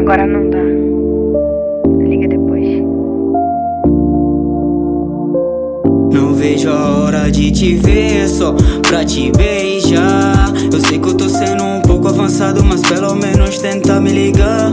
Agora não dá. Liga depois. Não vejo a hora de te ver só pra te beijar. Eu sei que eu tô sendo um pouco avançado, mas pelo menos tenta me ligar.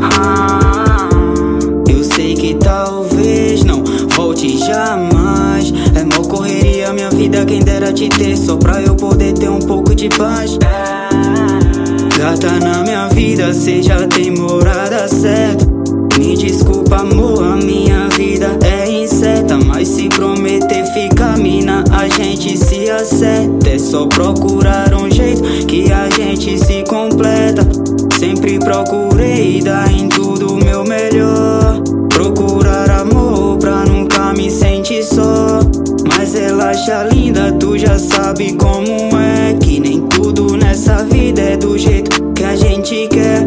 Eu sei que talvez não volte jamais. É mal correria minha vida, quem dera te ter só pra eu poder ter um pouco de paz. Gata, na minha vida cê já tem morada certa. Me desculpa amor, a minha vida é incerta, mas se prometer ficar mina, a gente se acerta. É só procurar um jeito que a gente se completa. Sempre procurei dar em tudo o meu melhor. Procurar amor pra nunca me sentir só. Mas relaxa linda, tu já sabe como é, que nem tudo nessa vida é do jeito que a gente quer.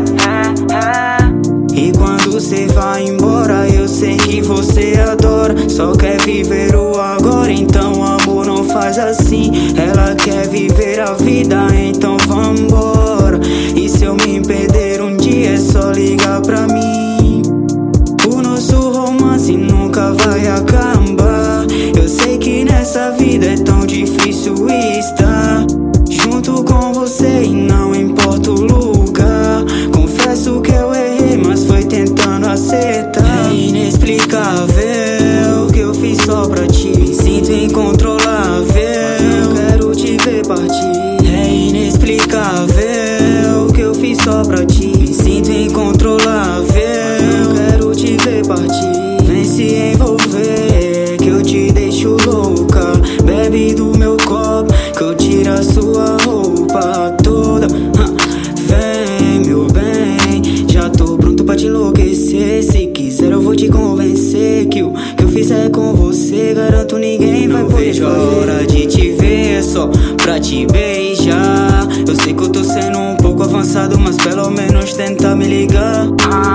E quando cê vai embora, eu sei que você adora, só quer viver o agora. Então amor, não faz assim. Ela quer viver a vida, então vambora. E se eu me perder um dia, é só ligar pra mim. O nosso romance nunca vai acabar. Eu sei que nessa vida é tão difícil estar junto com você e não importa o lugar. Confesso que eu errei, mas foi tentando acertar. É inexplicável o que eu fiz só pra ti. Sinto incontrolável, eu quero te ver partir. É inexplicável o que eu fiz só pra ti. Sinto incontrolável, eu quero te ver partir. Vem se envolver, que eu te deixo louca. Bebe do meu copo, que eu tiro a sua roupa toda. Vem, meu bem, já tô pronto pra te enlouquecer. Se quiser eu vou te convencer que o que eu fizer com você, garanto ninguém vai poder. Não vejo a hora de te ver só pra te beijar. Eu sei que eu tô sendo um pouco avançado, mas pelo menos tenta me ligar.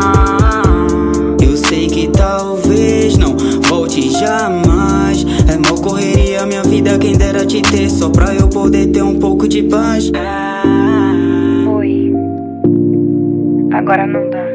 Eu sei que talvez não volte jamais. É mal correria minha vida, quem dera te ter só pra eu poder ter um pouco de paz. Oi. Agora não dá.